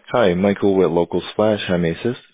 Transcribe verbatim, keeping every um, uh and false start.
Hi, Michael with Local Splash. How may I assist?